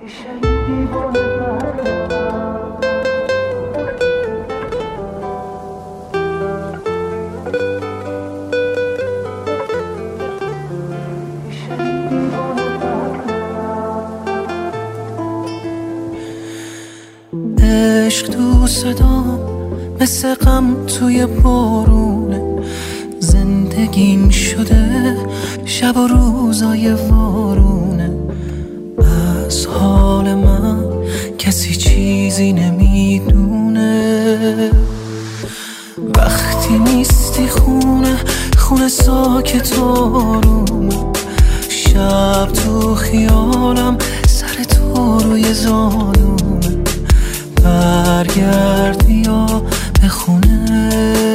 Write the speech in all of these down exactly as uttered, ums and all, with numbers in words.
عشق تو صدام مثل غم توی بارونه، زندگیم شده شب و روزای وارونه. از حال من کسی چیزی نمیدونه، وقتی نیستی خونه خونه ساکت آرومه. شب تو خیالم سر تو روی زانومه، برگرد بیا به خونه،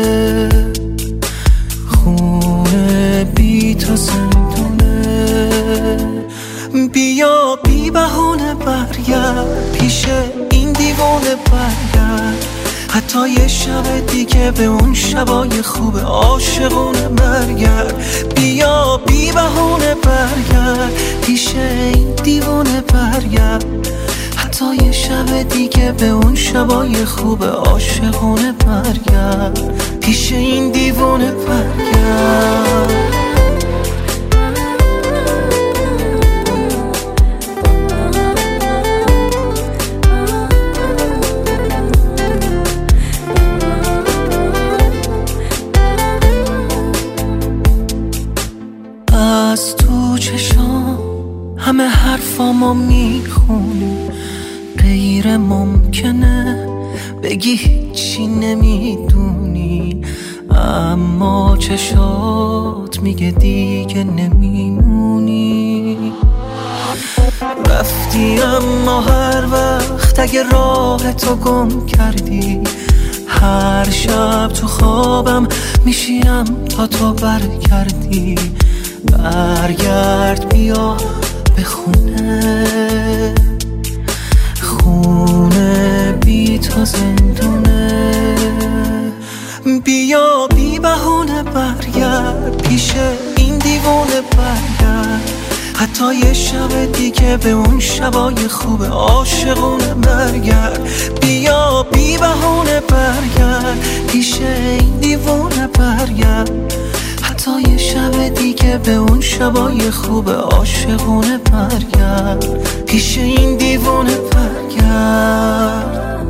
خونه بی تو زندونه. بیا بی بهونه برگرد پیش این دیوانه برگرد، حتی یه شب دیگه به اون شبای خوب عاشقونه برگرد. بیا بی بهونه برگرد پیش این دیوانه برگرد، حتی یه شب دیگه به اون شبای خوب عاشقونه برگرد، پیش این دیوانه برگرد. از تو چشام همه حرفامو میخونی، غیر ممکنه بگی هیچی نمیدونی، اما چشات میگه دیگه نمیمونی. رفتی اما هر وقت اگه راه تو گم کردی، هر شب تو خوابم میشینم تا تو برگردی. برگرد بیا به خونه، خونه بی تو زندونه. بیا بی بهونه برگرد پیش این دیوانه برگرد، حتی یه شب دیگه به اون شبای خوب عاشقونه برگرد. بیا بی بهونه برگرد پیش این دیوانه برگرد، حتی یه شب دیگه به اون شبای خوب عاشقونه برگرد، پیش این دیوانه برگرد.